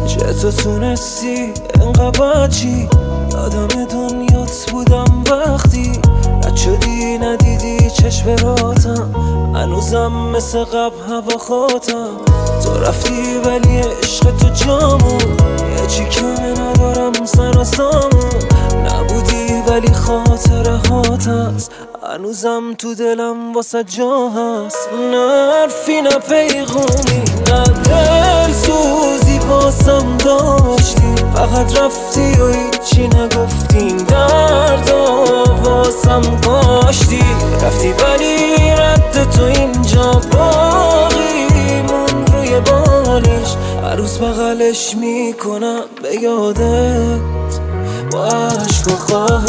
چطور تونستی انقدر چی یادم دنیات بودم وقتی رد شدی ندیدی چشم راتم هنوزم مثل قبل هوا خاتم تو رفتی ولی عشق تو جامون یه چی کمه ندارم سر و سامون نبودی ولی خاطره هات هست هنوزم تو دلم واسه جا هست نه حرفی نه پیغومی نه دل سوزی باسم داشتی فقط رفتی و هیچی نگفتی درد واسم کاشتی رفتی ولی رد تو اینجا باقی مون روی بالش هر روز بغلش میکنم به یادت با عشق و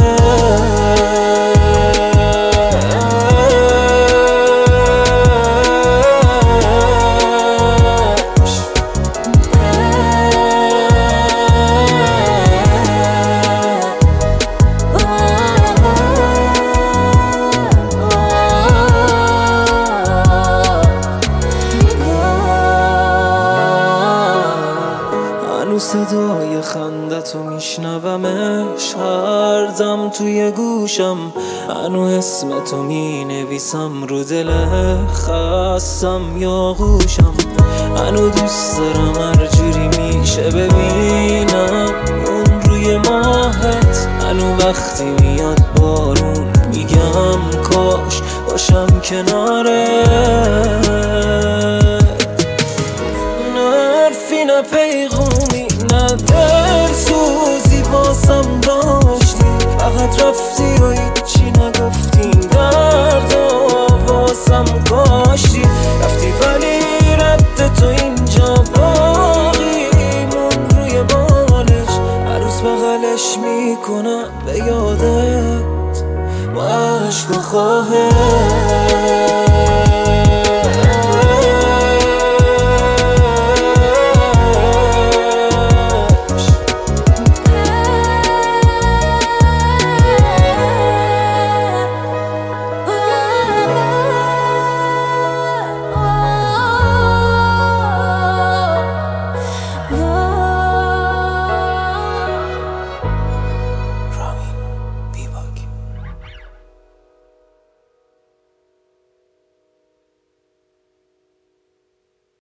صدای خندتو میشنومش هر دم توی گوشم هنو اسم تو مینویسم رو دل خستم یا گوشم هنو دوست دارم هر جوری میشه ببینم اون روی ماهت هنو وقتی میاد بارون میگم کاش باشم کنارت نه حرفی نه پیغومی نه دل سوزی باسم داشتی فقط رفتی و هیچی نگفتی درد واسم کاشتی رفتی ولی رد تو اینجا باقی مون روی بالش هر روز بغلش میکنم به یادت با عشق و خواهش